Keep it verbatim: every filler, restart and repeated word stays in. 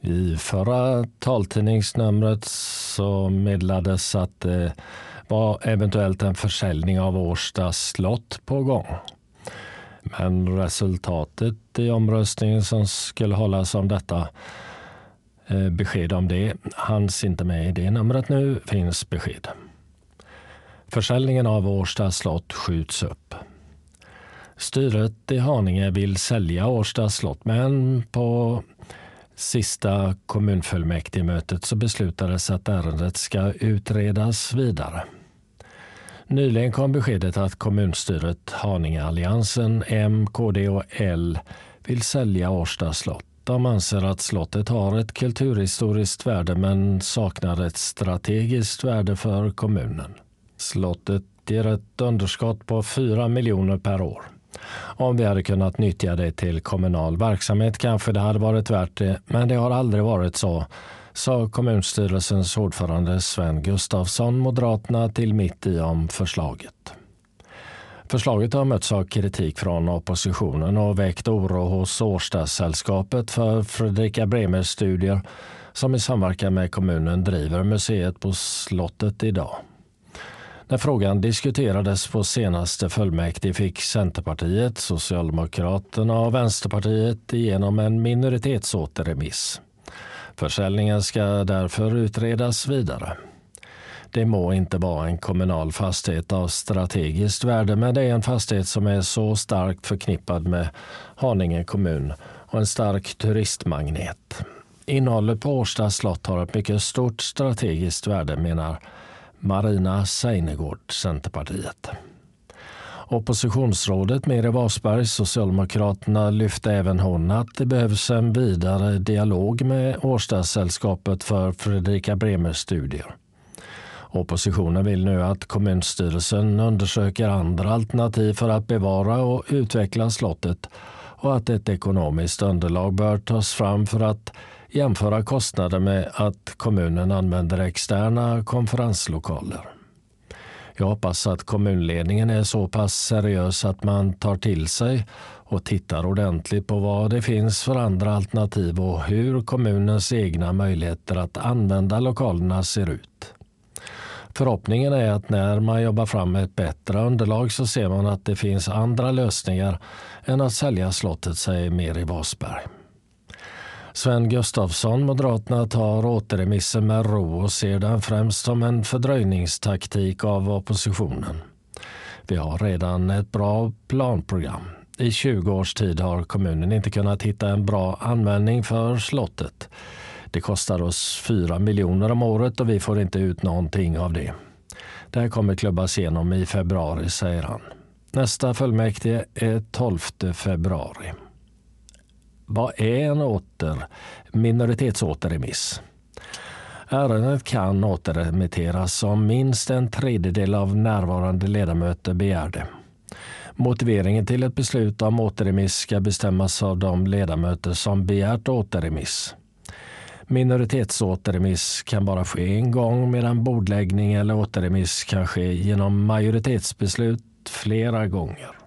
I förra taltidningsnumret så meddelades att det var eventuellt en försäljning av Årsta slott på gång. Men resultatet i omröstningen som skulle hållas om detta, eh, besked om det, hanns inte med i det numret. Nu finns besked. Försäljningen av Årsta slott skjuts upp. Styret i Haninge vill sälja Årsta slott, men på sista kommunfullmäktigemötet så beslutades att ärendet ska utredas vidare. Nyligen kom beskedet att kommunstyret Haningealliansen, M, K D och L vill sälja Årsta slott. De anser att slottet har ett kulturhistoriskt värde men saknar ett strategiskt värde för kommunen. Slottet ger ett underskott på fyra miljoner per år. Om vi hade kunnat nyttja det till kommunal verksamhet kanske det hade varit värt det, men det har aldrig varit så, sa kommunstyrelsens ordförande Sven Gustafsson, Moderaterna, till Mitt i om förslaget. Förslaget har mötts av kritik från oppositionen och väckt oro hos Årstasällskapet för Fredrika Bremers studier som i samverkan med kommunen driver museet på slottet idag. När frågan diskuterades på senaste fullmäktige fick Centerpartiet, Socialdemokraterna och Vänsterpartiet igenom en minoritetsåterremiss. Försäljningen ska därför utredas vidare. Det må inte vara en kommunal fastighet av strategiskt värde, men det är en fastighet som är så starkt förknippad med Haninge kommun och en stark turistmagnet. Innehållet på Årsta slott har ett mycket stort strategiskt värde, menar Marina Seinegård, Centerpartiet. Oppositionsrådet Meri Wasberg, Socialdemokraterna, lyfte även hon att det behövs en vidare dialog med Årstasällskapet för Fredrika Bremers studier. Oppositionen vill nu att kommunstyrelsen undersöker andra alternativ för att bevara och utveckla slottet och att ett ekonomiskt underlag bör tas fram för att jämföra kostnader med att kommunen använder externa konferenslokaler. Jag hoppas att kommunledningen är så pass seriös att man tar till sig och tittar ordentligt på vad det finns för andra alternativ och hur kommunens egna möjligheter att använda lokalerna ser ut. Förhoppningen är att när man jobbar fram ett bättre underlag så ser man att det finns andra lösningar än att sälja slottet, säger Meri Wasberg. Sven Gustafsson, Moderaterna, tar återremissen med ro och ser den främst som en fördröjningstaktik av oppositionen. Vi har redan ett bra planprogram. I tjugo års tid har kommunen inte kunnat hitta en bra användning för slottet. Det kostar oss fyra miljoner om året och vi får inte ut någonting av det. Det här kommer klubbas igenom i februari, säger han. Nästa fullmäktige är tolfte februari. Vad är en åter, minoritetsåterremiss? Ärendet kan återremitteras om minst en tredjedel av närvarande ledamöter begär det. Motiveringen till ett beslut om återremiss ska bestämmas av de ledamöter som begärt återremiss. Minoritetsåterremiss kan bara ske en gång medan bordläggning eller återremiss kan ske genom majoritetsbeslut flera gånger.